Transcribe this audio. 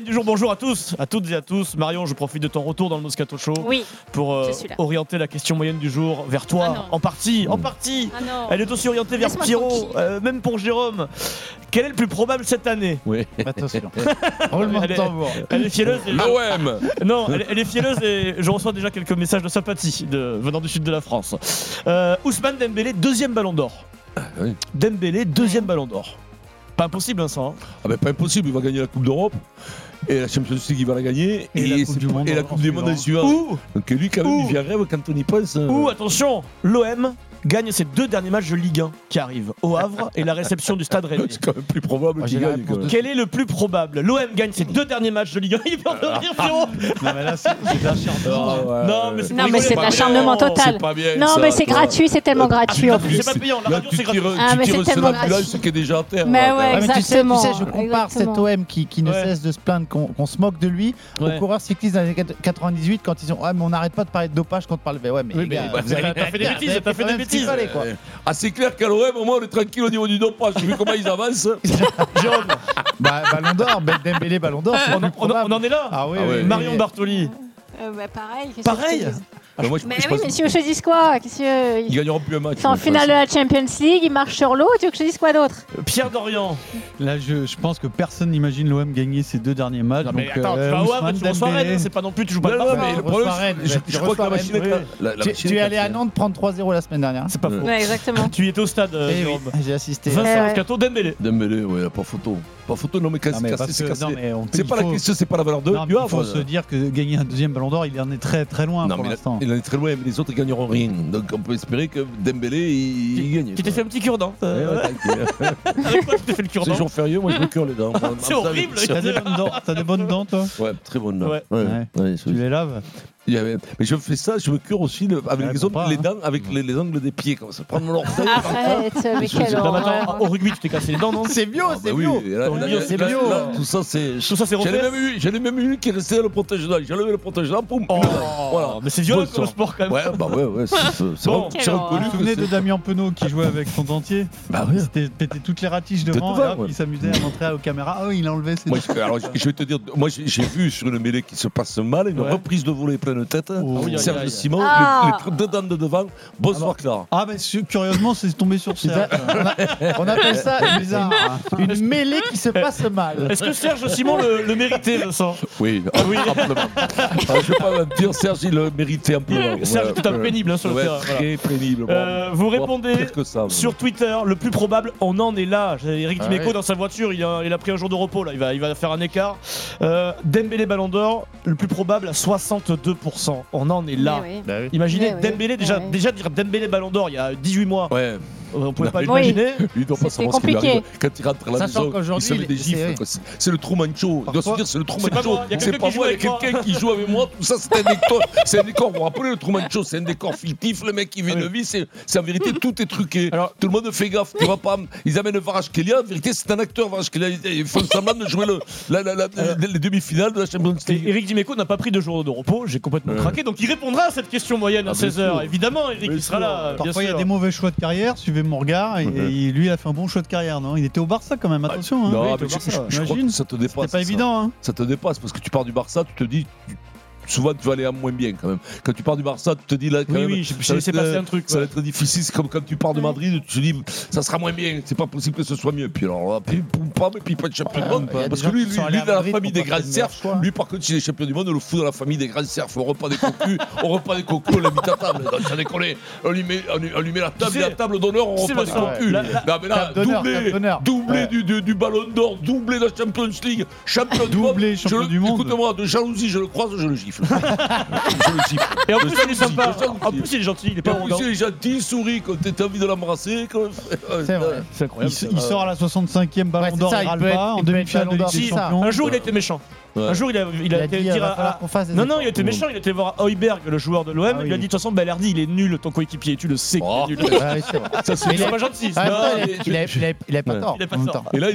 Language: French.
moyenne du jour, bonjour à tous, à toutes et à tous. Marion, je profite de ton retour dans le Moscato Show pour orienter la question moyenne du jour vers toi, en partie. Elle est aussi orientée vers Pierrot, même pour Jérôme. Quel est le plus probable cette année? Oui. Attention. Elle est fielleuse. L'OM. Non, elle est fielleuse et je reçois déjà quelques messages de sympathie venant du sud de la France. Ousmane Dembélé, deuxième ballon d'or. Oui. Dembélé, deuxième ballon d'or. Pas impossible, ça. Pas impossible, il va gagner la Coupe d'Europe. Et la Champions League, il va la gagner. Et la Coupe du Monde en suivant. Donc lui, quand même, il vient rêve quand on y pense. Attention, l'OM gagne ses 2 derniers matchs de Ligue 1 qui arrivent au Havre et la réception du Stade Rennais. C'est quand même plus probable qu'il gagne. Quel est le plus probable? L'OM gagne ses 2 derniers matchs de Ligue 1. Il peut en rire, Pierrot. Non, mais là, c'est de l'acharnement. Non, mais c'est de l'acharnement total. Non, mais c'est gratuit, c'est tellement gratuit en plus. C'est pas payant, la radio, c'est gratuit. Tu tires sur l'ambulance, ce qui est déjà à terre. Mais ouais, exactement. Tu sais, je compare cet OM qui ne cesse de se plaindre qu'on se moque de lui aux coureurs cyclistes des années 98 quand ils ont mais on n'arrête pas de parler de dopage quand on parle. Ouais, mais t'as fait des bêtises. Ah, c'est clair qu'à l'OM, au moins, on est tranquille au niveau du dopage. J'ai vu comment ils avancent. Jérôme. Ballon d'or, Dembélé, ballon d'or. On en est là. Ah oui. Marion Bartoli. Pareil. Mais oui, monsieur, je te dis quoi? Ils gagneront plus un match. C'est en finale de la Champions League, ils marchent sur l'eau, tu veux que je te dise quoi d'autre? Pierre Dorian. Là, je pense que personne n'imagine l'OM gagner ses 2 derniers matchs. Non, mais attends, tu vas au Havre, tu reçois Rennes, c'est pas non plus, tu joues pas le Barça. Mais le problème, je crois que la machine est. Tu es allé à Nantes prendre 3-0 la semaine dernière. C'est pas faux. Ouais, exactement. Tu étais au stade, Jérôme. J'ai assisté. Vincent Moscato, Dembélé. Dembélé, ouais, pas photo. Pas photo, non, mais cassé. C'est pas la question, c'est pas la valeur du Havre. Il faut se dire que gagner un 2e ballon d'or, il en est très très loin pour l'instant. Il en est très loin, mais les autres, ils gagneront rien. Donc on peut espérer que Dembélé il gagne. Tu t'es fait un petit cure-dent. Avec quoi tu t'es fait le cure-dent? C'est jour férié, moi je me cure les dents. C'est horrible. T'as des bonnes dents, toi? Ouais, très bonnes dents. Tu les laves? Mais je fais ça, je me cure aussi avec les dents, avec les ongles des pieds, comme ça. Prendre mon orteil. Arrête, mais quelle horreur. Au rugby, tu t'es cassé les dents, non? C'est bio, c'est bio. C'est bio. Tout ça, c'est refait. J'en ai même une qui est restée à le protège-dents. J'ai enlevé le protège-dents, poum. Voilà. Mais c'est violent comme sport quand même. Ouais, c'est bon. C'est reconnu. Vous vous souvenez de Damien Penaud qui jouait avec son dentier? Bah oui. C'était pété toutes les ratiches devant, et il s'amusait à montrer aux caméras. Ah oui, il a enlevé ses dents. Alors, je vais te dire, moi j'ai vu sur une mêlée qui se passe mal, une reprise de volée pleine tête. Serge Simon, les 2 dents de devant, bonsoir Clara. Ah, mais curieusement, c'est tombé sur Serge. On appelle ça une mêlée qui se passe mal. Est-ce que Serge Simon le méritait, Vincent? Oui, amplement. Je vais pas mentir, Serge, il le méritait amplement. Serge est tout à fait pénible sur le terrain. Très pénible. Vous répondez sur Twitter, le plus probable, on en est là. Eric Dimeco dans sa voiture, il a pris un jour de repos, là, il va faire un écart. Dembélé Ballon d'Or, le plus probable à 62%. On en est là. Imaginez Dembélé, déjà dire Dembélé Ballon d'Or il y a 18 mois. Ouais. On pouvait pas l'imaginer. Lui, il doit pas savoir ce qui lui arrive. Quand il rentre à la maison, il se met des gifles. C'est le Truman Show. Il doit se dire c'est le Truman Show. C'est pas moi, il y a quelqu'un qui joue avec moi. Tout ça, c'est un décor. C'est un décor. Vous vous rappelez le Truman Show? C'est un décor fictif. Le mec qui vit une vie, c'est en vérité tout est truqué. Tout le monde fait gaffe. Tu vas pas. Ils amènent Kvaratskhelia. En vérité, c'est un acteur. Kvaratskhelia. Ils font semblant de jouer les demi-finales de la Champions League. Eric Dimeco n'a pas pris 2 jours de repos. J'ai complètement craqué. Donc il répondra à cette question moyenne à 16h. Évidemment, Eric, il sera là. Parfois, il y a des mauvais choix de carrière. Suivez mon regard. Et lui, il a fait un bon choix de carrière, non? Il était au Barça quand même, attention. Non, mais je crois que ça te dépasse. C'était pas évident, hein. Ça te dépasse parce que tu pars du Barça, tu te dis. Souvent, tu vas aller à moins bien quand même. Quand tu pars du Barça, tu te dis là, quand même, j'ai laissé passer un truc. Ça va être difficile. C'est comme quand tu pars de Madrid, tu te dis, ça sera moins bien. C'est pas possible que ce soit mieux. Puis alors, puis pas de champion du monde. Parce que lui, dans la famille des grands cerfs, lui, par contre, s'il est champion du monde, on le fout dans la famille des grands cerfs. Au repas des cocus, on l'a mis à table. Ça déconne. On lui met la table, la table d'honneur au repas des cocus. Non, mais là, doublé du Ballon d'Or, doublé de la Champions League, champion du monde. Écoute-moi, de jalousie, je le croise, je le gifle. Et en plus, il est sympa. En plus, il est gentil. Il est pas arrogant. Il est gentil, il sourit quand t'as envie de l'embrasser. C'est vrai. C'est incroyable. Il sort à la 65e Ballon d'Or, il râle pas. En demi-finale de Ligue des Champions. Un jour, il a été méchant. Un jour, il a été dire non, il était méchant. Il était voir Højbjerg, le joueur de l'OM. Il lui a dit de toute façon, Balerdi, il est nul, ton coéquipier. Tu le sais qu'il est nul. Ça, c'est pas gentil. Il avait pas tort.